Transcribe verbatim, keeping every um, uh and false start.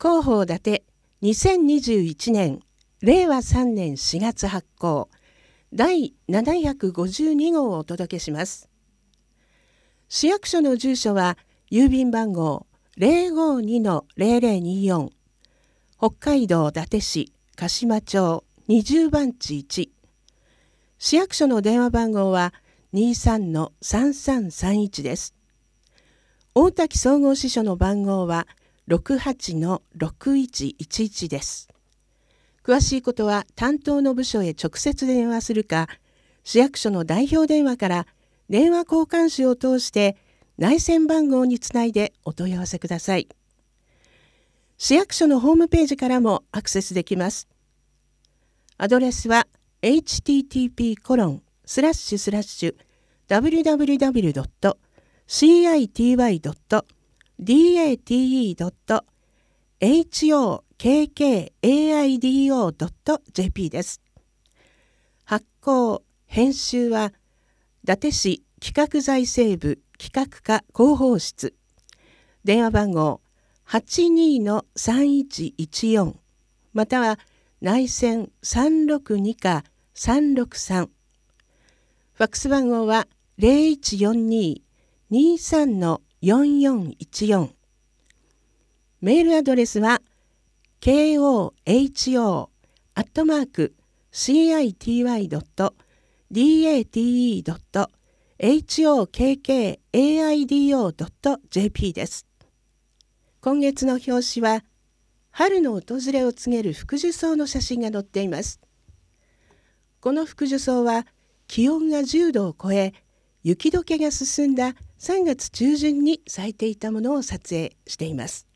広報伊達にせんにじゅういちねんれいわさんねんしがつ発行だいななひゃくごじゅうにごうをお届けします。市役所の住所は郵便番号 ゼロごにのゼロゼロによん 北海道伊達市鹿島町にじゅうばんちいち。市役所の電話番号は にじゅうさんのさんさんさんいち です。大滝総合支所の番号はろくはちのろくいちいちいちです。詳しいことは担当の部署へ直接電話するか、市役所の代表電話から電話交換手を通して内線番号につないでお問い合わせください。市役所のホームページからもアクセスできます。アドレスは エイチティーティーピーコロンスラッシュスラッシュダブリューダブリューダブリュードットシーアイティーワイドットディーエーティーイードットエイチオーケーケーエーアイディーオードットジェーピー です。発行・編集は伊達市企画財政部企画課広報室。電話番号 はちにのさんいちいちよん または内線さんろくにかさんろくさん。ファックス番号は ゼロいちよんに にさんのよんよんいちよん。メールアドレスは ケーオーエイチオー アットマーク シーアイティーワイドットディーエーティーイードットエイチオーケーケーエーアイディーオードットジェーピー です。今月の表紙は春の訪れを告げる福寿草の写真が載っています。この福寿草は気温がじゅうどを超え、雪解けが進んださんがつちゅうじゅんに咲いていたものを撮影しています。